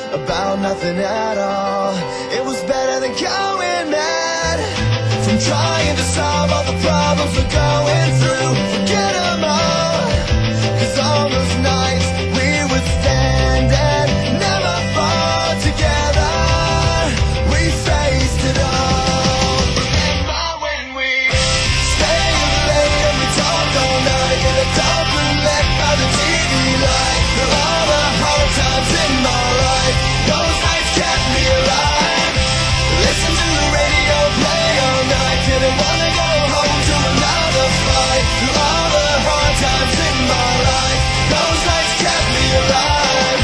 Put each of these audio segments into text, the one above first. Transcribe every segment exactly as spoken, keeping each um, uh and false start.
about nothing at all. It was better than going mad from trying to solve all the problems we're going through. Forget them all, 'cause all those nights we would stand and never fall together. We faced it all. Remember when we stayed late and we talked all night in the dark room lit by the T V light. Through all the hard times in my life, those nights kept me alive. Listen to the radio play all night, didn't wanna go home to another fight. Through all the hard times in my life, those nights kept me alive.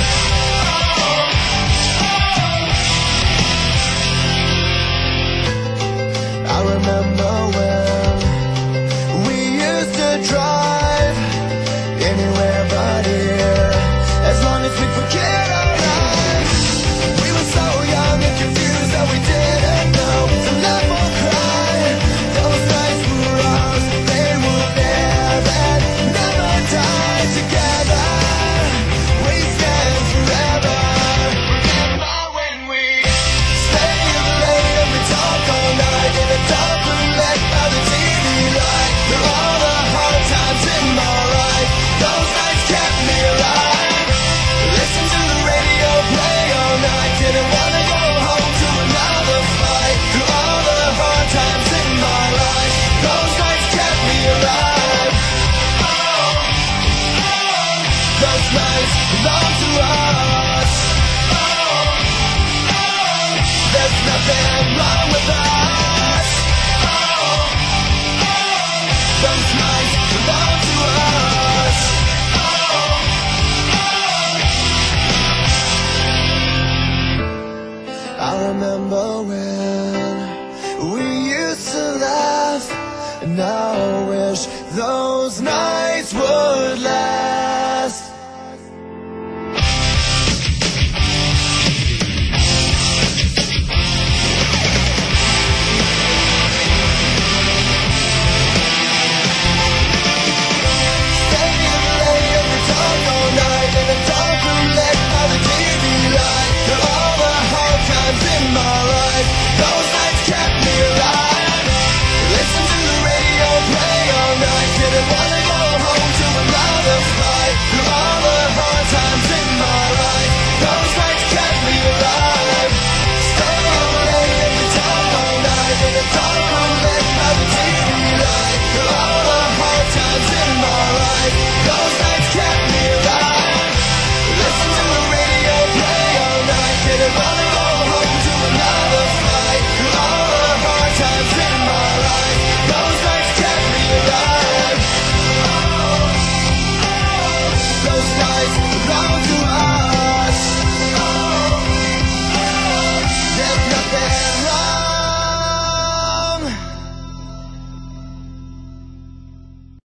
I remember when we used to drive anywhere but here, as long as we forget our lives. We were so young and confused that we didn't know to laugh or cry. Those nights were ours, they will live and never die. Together we stand forever. Remember when we stayed late and we talked all night in the dark room lit by the T V light. Through all the hard times in my life, those nights kept me alive. Listen to the radio play all night, didn't wanna go home to another fight. Through all the hard times in my life, those nights kept me alive. Oh, oh, those nights belong to us.